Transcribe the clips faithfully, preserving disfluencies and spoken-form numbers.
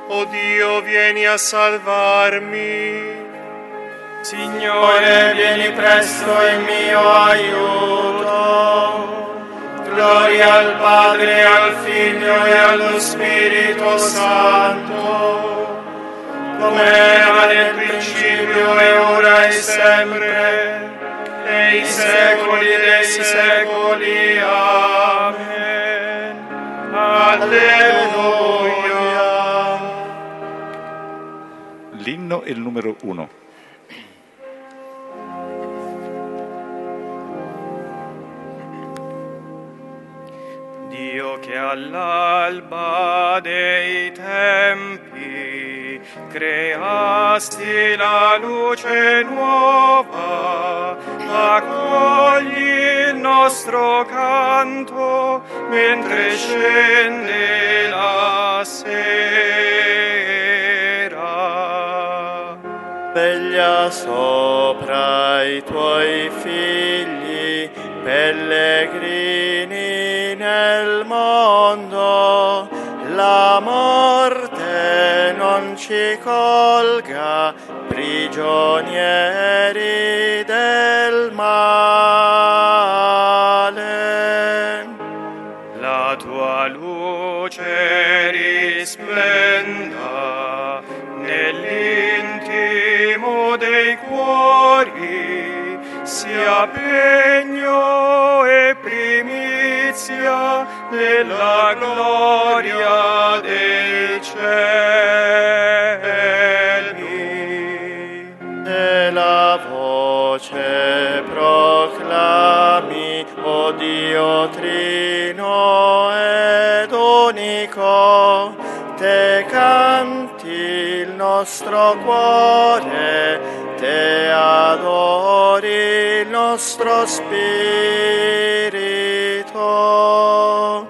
O Dio, vieni a salvarmi. Signore, vieni presto in mio aiuto. Gloria al Padre, al Figlio e allo Spirito Santo, come era nel principio e ora e sempre, nei secoli dei secoli. Amen. Alleluia. L'inno è il numero uno. Dio che all'alba dei tempi creasti la luce nuova, accogli il nostro canto mentre scende la sera. Veglia sopra i tuoi figli, pellegrini nel mondo, la morte non ci colga, prigionieri del male. La tua luce risplenda nell'intimo dei cuori, sia pegno e primizia della gloria dei cieli. E la voce proclami, o Dio trino ed unico, te canti il nostro cuore, te adori il nostro spirito.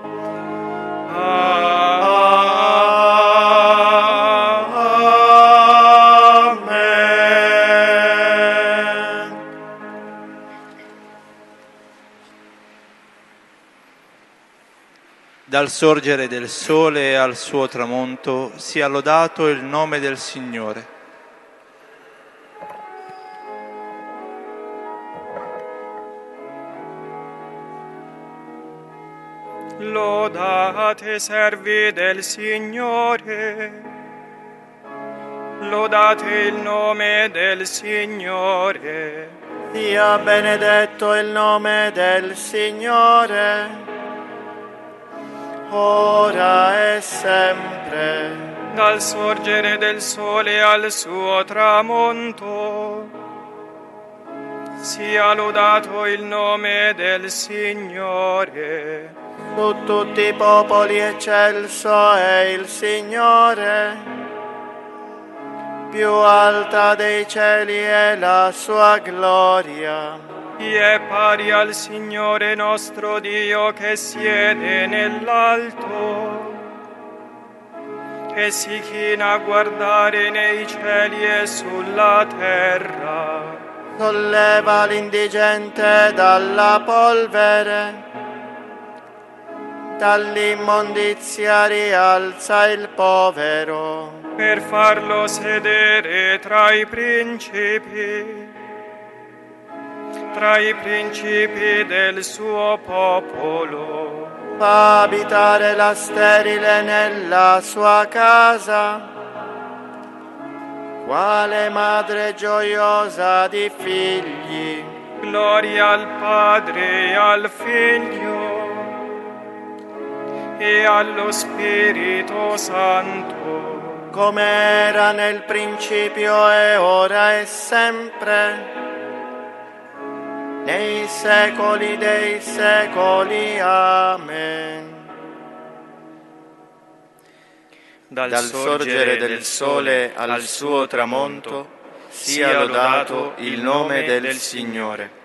Amen. Dal sorgere del sole al suo tramonto sia lodato il nome del Signore. Lodate servi del Signore, lodate il nome del Signore. Sia benedetto il nome del Signore, ora e sempre. Dal sorgere del sole al suo tramonto, sia lodato il nome del Signore. Su tutti i popoli eccelso è il Signore, più alta dei cieli è la sua gloria. Chi è pari al Signore nostro Dio che siede nell'alto, che si china a guardare nei cieli e sulla terra. Solleva l'indigente dalla polvere, dall'immondizia rialza il povero, per farlo sedere tra i principi, tra i principi del suo popolo. Fa abitare la sterile nella sua casa, quale madre gioiosa di figli. Gloria al Padre e al Figlio e allo Spirito Santo, come era nel principio e ora e sempre, nei secoli dei secoli. Amen. Dal, Dal sorgere del sole al suo tramonto sia lodato il nome del Signore.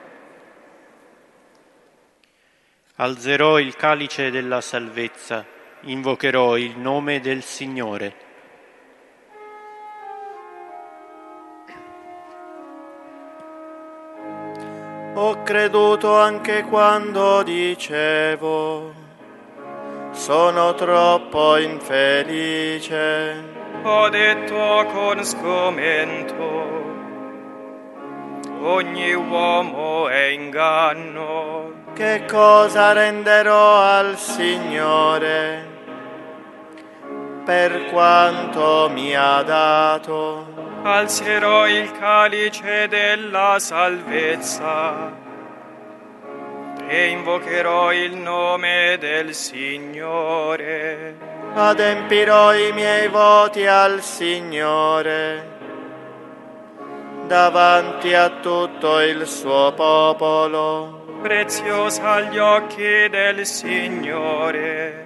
Alzerò il calice della salvezza, invocherò il nome del Signore. Ho creduto anche quando dicevo: sono troppo infelice. Ho detto con sgomento, ogni uomo è inganno. Che cosa renderò al Signore per quanto mi ha dato? Alzerò il calice della salvezza e invocherò il nome del Signore. Adempirò i miei voti al Signore davanti a tutto il suo popolo. Preziosa agli occhi del Signore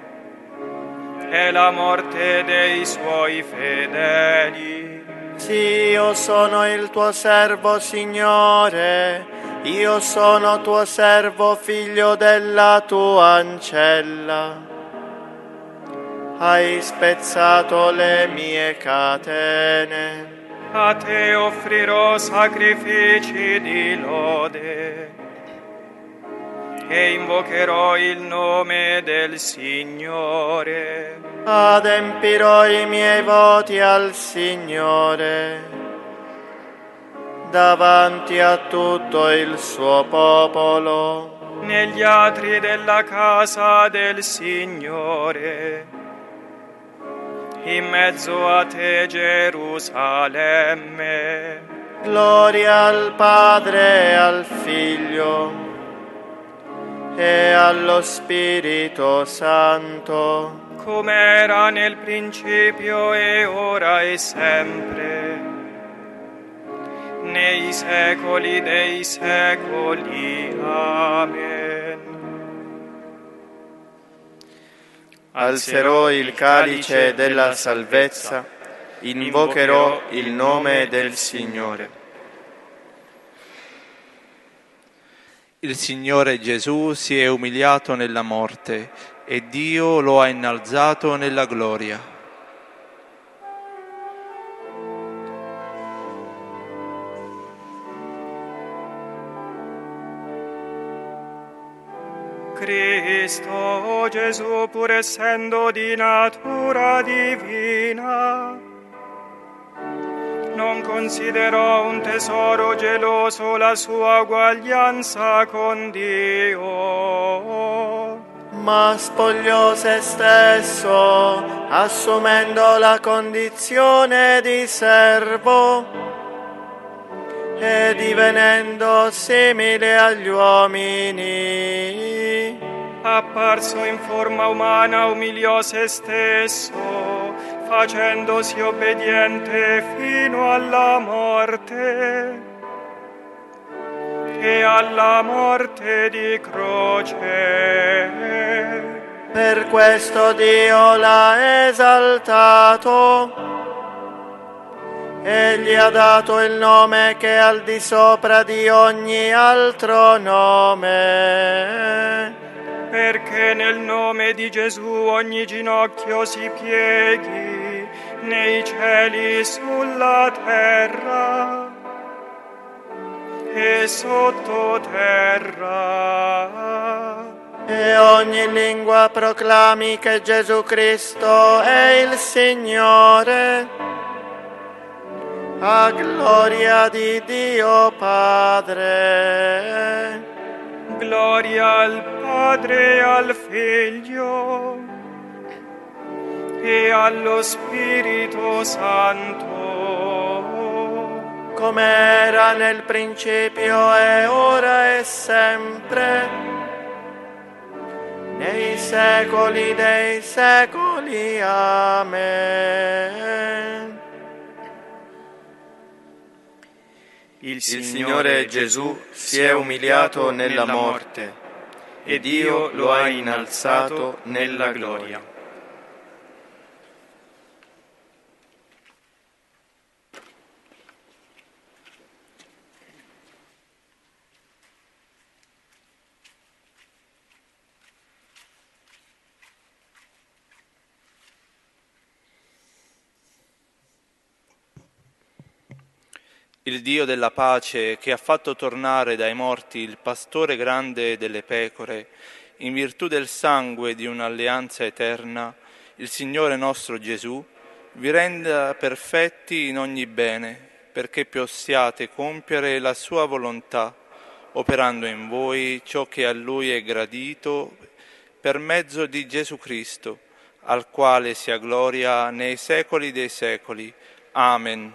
è la morte dei suoi fedeli. Sì, io sono il tuo servo, Signore, io sono tuo servo, figlio della tua ancella. Hai spezzato le mie catene. A te offrirò sacrifici di lode e invocherò il nome del Signore. Adempirò i miei voti al Signore davanti a tutto il suo popolo. Negli atri della casa del Signore, in mezzo a te Gerusalemme. Gloria al Padre e al Figlio e allo Spirito Santo, come era nel principio e ora e sempre, nei secoli dei secoli. Amen. Alzerò il calice della salvezza, invocherò il nome del Signore. Il Signore Gesù si è umiliato nella morte e Dio lo ha innalzato nella gloria. Cristo Gesù, pur essendo di natura divina, non considerò un tesoro geloso la sua uguaglianza con Dio, ma spogliò se stesso, assumendo la condizione di servo e divenendo simile agli uomini. Apparso in forma umana, umiliò se stesso, facendosi obbediente fino alla morte e alla morte di croce. Per questo Dio l'ha esaltato e gli ha dato il nome che è al di sopra di ogni altro nome, perché nel nome di Gesù ogni ginocchio si pieghi, nei cieli, sulla terra e sottoterra, e ogni lingua proclami che Gesù Cristo è il Signore, a gloria di Dio Padre. Gloria al Padre e al Figlio e allo Spirito Santo, come era nel principio e ora e sempre, nei secoli dei secoli. Amen. Il Signore Gesù si è umiliato nella morte e Dio lo ha innalzato nella gloria. Il Dio della pace, che ha fatto tornare dai morti il pastore grande delle pecore, in virtù del sangue di un'alleanza eterna, il Signore nostro Gesù vi renda perfetti in ogni bene, perché possiate compiere la sua volontà, operando in voi ciò che a Lui è gradito, per mezzo di Gesù Cristo, al quale sia gloria nei secoli dei secoli. Amen.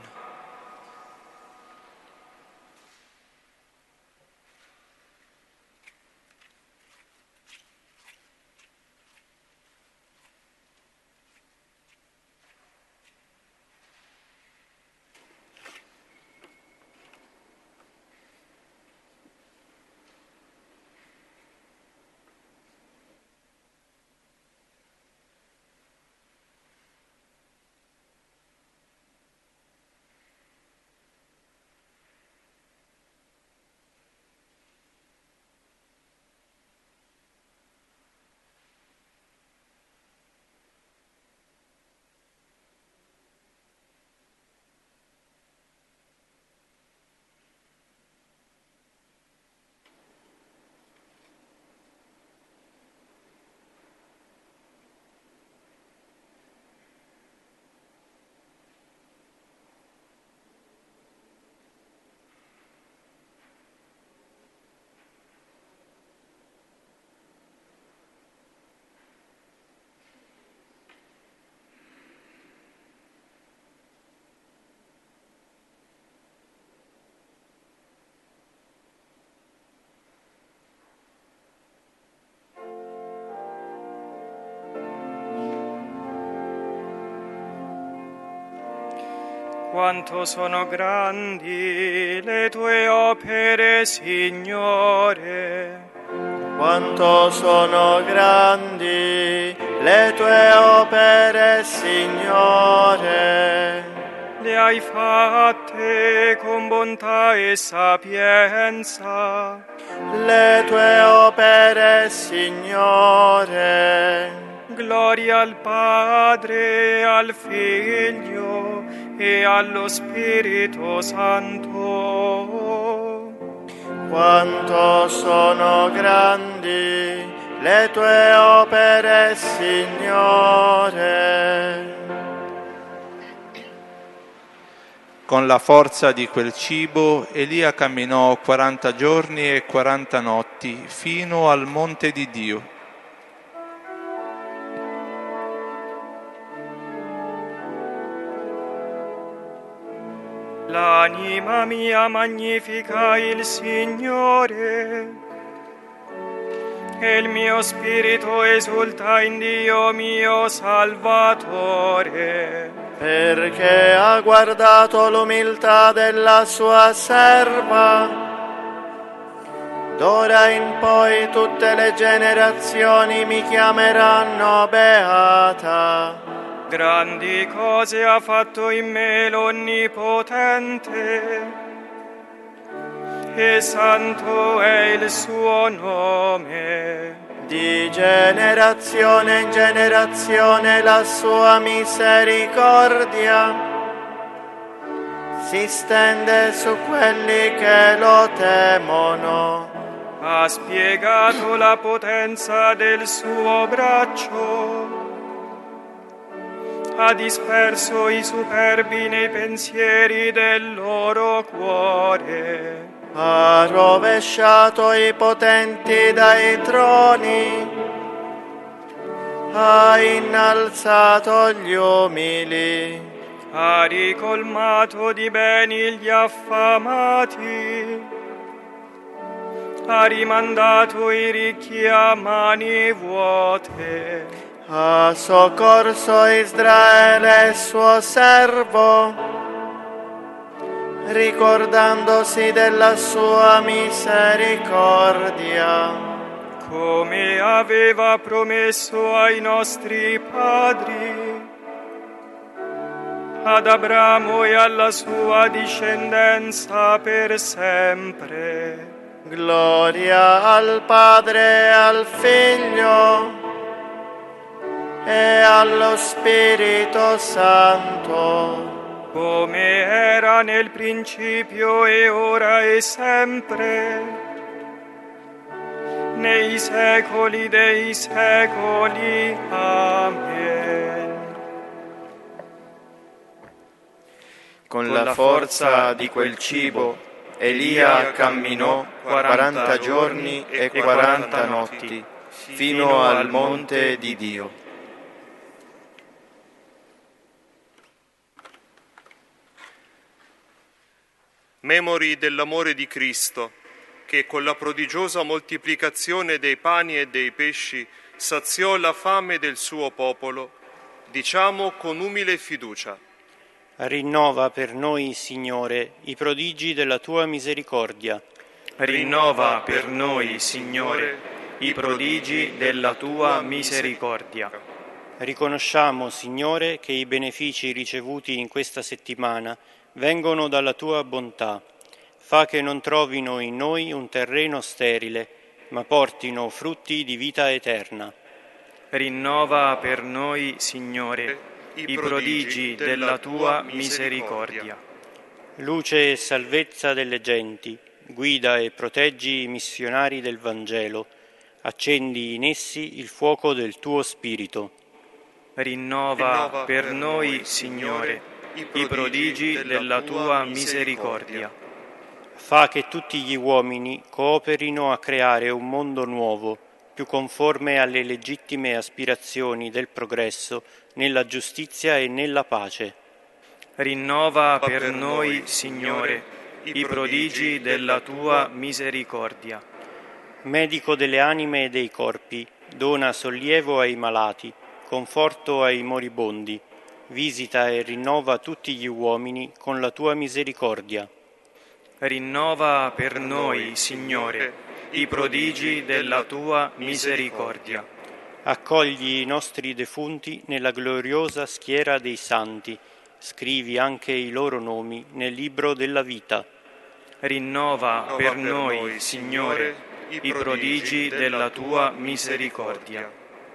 Quanto sono grandi le tue opere, Signore. Quanto sono grandi le tue opere, Signore. Le hai fatte con bontà e sapienza. Le tue opere, Signore. Gloria al Padre, al Figlio e allo Spirito Santo. Quanto sono grandi le tue opere, Signore. Con la forza di quel cibo Elia camminò quaranta giorni e quaranta notti fino al monte di Dio. L'anima mia magnifica il Signore, e il mio spirito esulta in Dio mio Salvatore, perché ha guardato l'umiltà della sua serva. D'ora in poi tutte le generazioni mi chiameranno beata. Grandi cose ha fatto in me l'Onnipotente, e santo è il suo nome. Di generazione in generazione la sua misericordia si stende su quelli che lo temono. Ha spiegato la potenza del suo braccio, ha disperso i superbi nei pensieri del loro cuore. Ha rovesciato i potenti dai troni, ha innalzato gli umili, ha ricolmato di beni gli affamati, ha rimandato i ricchi a mani vuote. Ha soccorso Israele suo servo, ricordandosi della sua misericordia, come aveva promesso ai nostri padri, ad Abramo e alla sua discendenza per sempre. Gloria al Padre e al Figlio e allo Spirito Santo, come era nel principio e ora e sempre, nei secoli dei secoli. Amen. Con la forza di quel cibo Elia camminò quaranta giorni e quaranta notti fino al monte di Dio. Memori dell'amore di Cristo, che con la prodigiosa moltiplicazione dei pani e dei pesci saziò la fame del suo popolo, diciamo con umile fiducia: Rinnova per noi, Signore, i prodigi della tua misericordia. Rinnova per noi, Signore, i prodigi della tua misericordia. Riconosciamo, Signore, che i benefici ricevuti in questa settimana vengono dalla tua bontà. Fa che non trovino in noi un terreno sterile, ma portino frutti di vita eterna. Rinnova per noi, Signore, i prodigi della tua misericordia. Luce e salvezza delle genti, guida e proteggi i missionari del Vangelo, accendi in essi il fuoco del tuo Spirito. Rinnova, Rinnova per, per noi, Signore, i prodigi, i prodigi della tua misericordia. Fa che tutti gli uomini cooperino a creare un mondo nuovo, più conforme alle legittime aspirazioni del progresso, nella giustizia e nella pace. Rinnova per, per noi, Signore, i prodigi della tua misericordia. Medico delle anime e dei corpi, dona sollievo ai malati, conforto ai moribondi, visita e rinnova tutti gli uomini con la tua misericordia. Rinnova per noi, Signore, i prodigi della tua misericordia. Accogli i nostri defunti nella gloriosa schiera dei santi, scrivi anche i loro nomi nel libro della vita. Rinnova per noi, Signore, i prodigi della tua misericordia.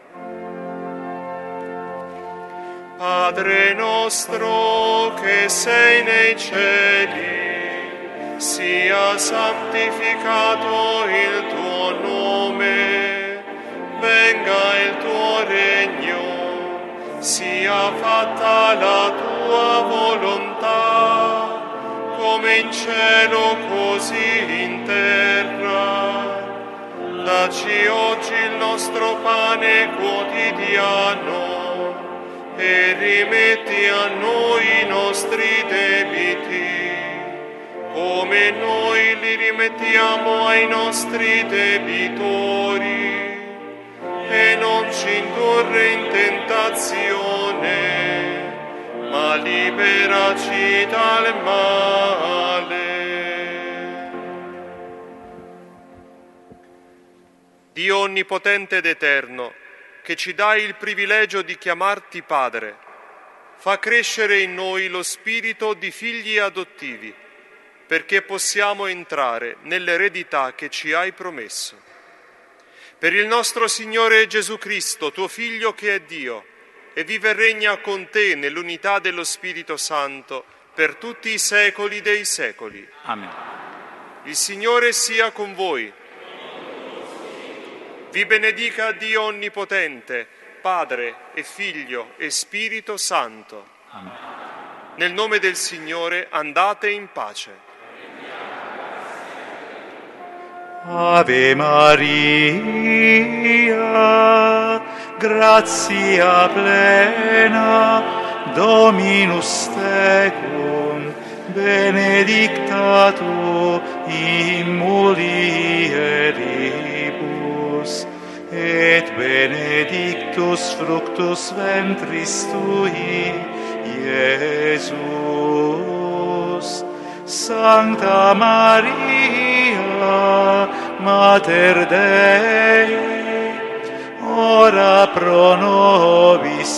Padre nostro che sei nei cieli, sia santificato il tuo nome, venga il tuo regno, sia fatta la tua volontà, come in cielo così in terra. Dacci oggi il nostro pane quotidiano e rimetti a noi i nostri debiti, come noi li rimettiamo ai nostri debitori, e non ci indurre in tentazione, ma liberaci dal male. Dio onnipotente ed eterno, che ci dai il privilegio di chiamarti Padre, fa crescere in noi lo spirito di figli adottivi, perché possiamo entrare nell'eredità che ci hai promesso. Per il nostro Signore Gesù Cristo, tuo Figlio che è Dio, e vive e regna con te nell'unità dello Spirito Santo per tutti i secoli dei secoli. Amen. Il Signore sia con voi. Vi benedica Dio Onnipotente, Padre e Figlio e Spirito Santo. Amen. Nel nome del Signore andate in pace. Ave Maria, gratia plena, Dominus tecum, benedicta tu in mulieribus, et benedictus fructus ventris tui, Iesus. Sancta Maria, Mater Dei, ora pro nobis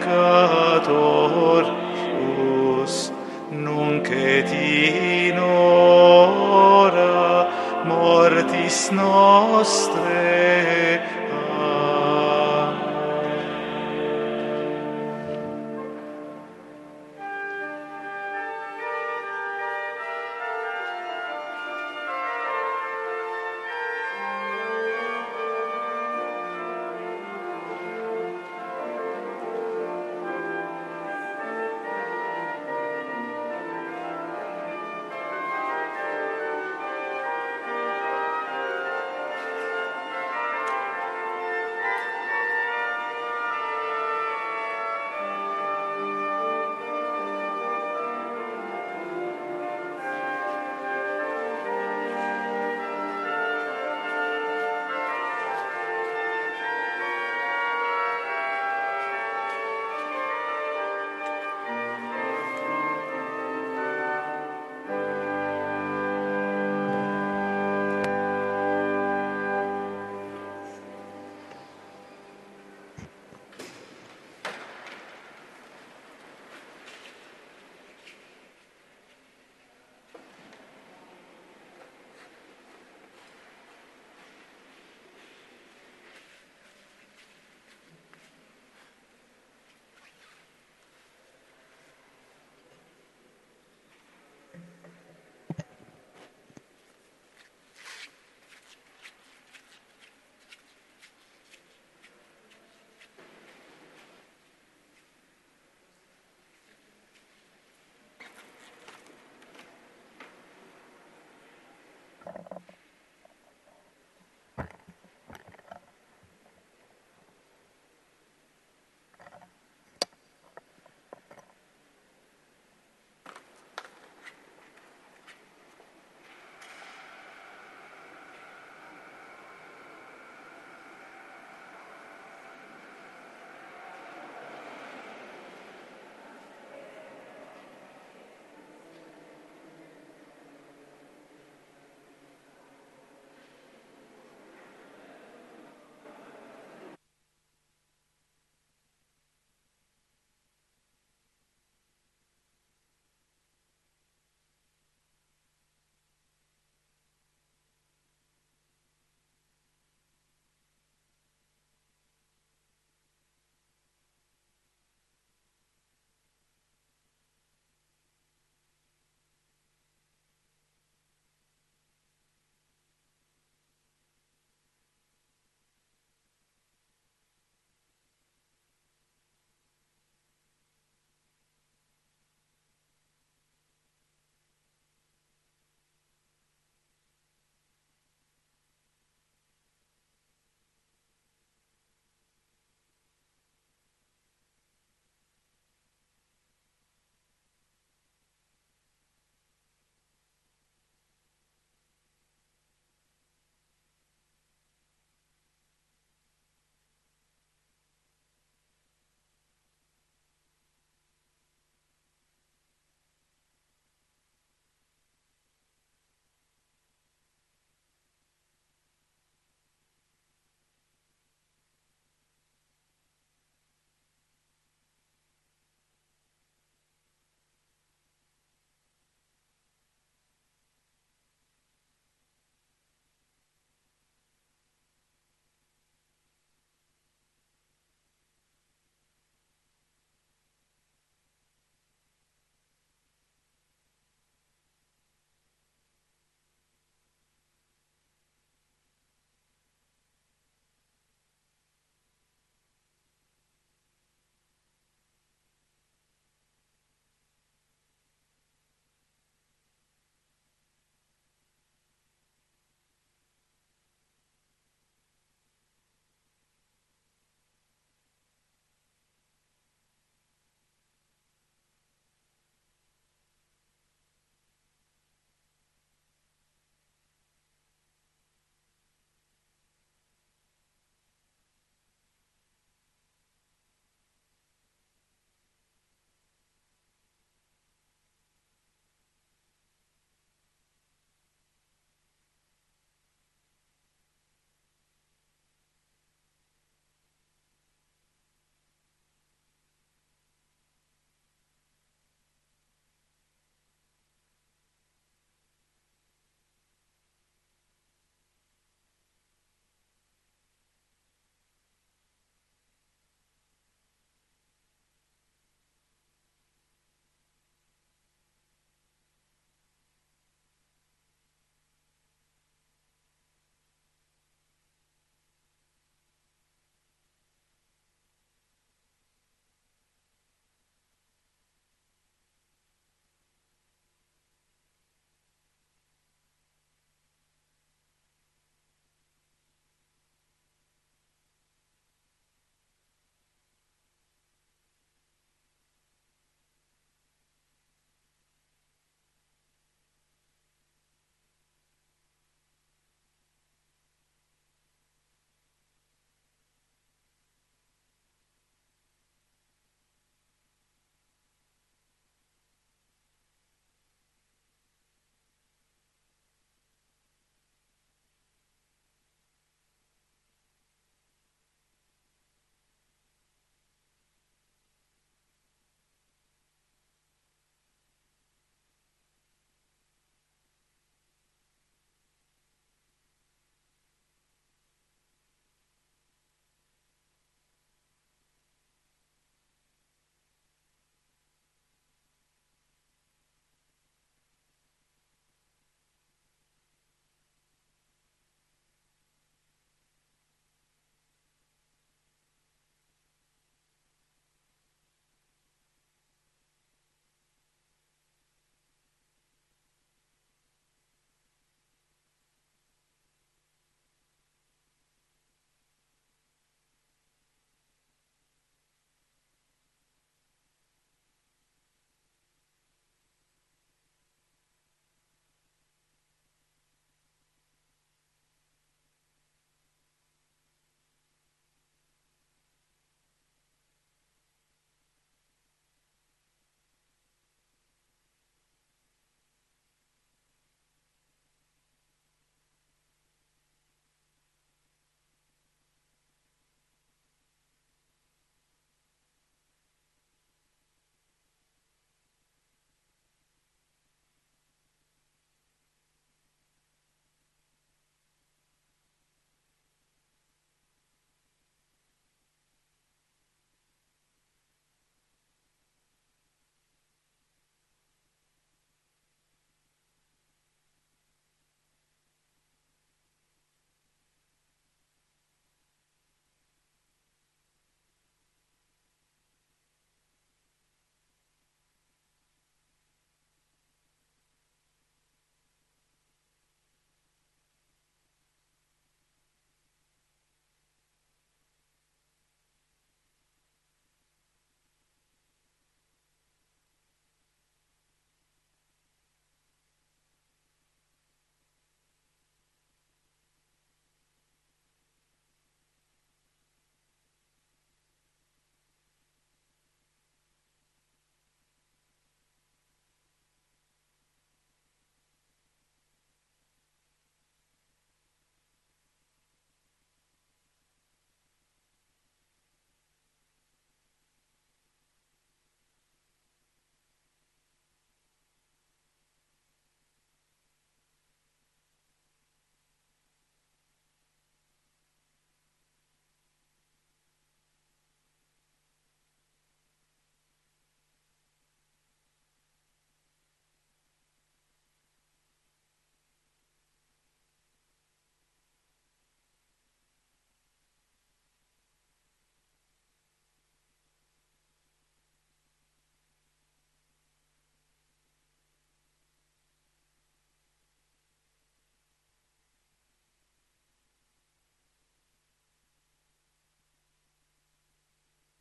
peccatoribus, nunc et in hora mortis nostrae.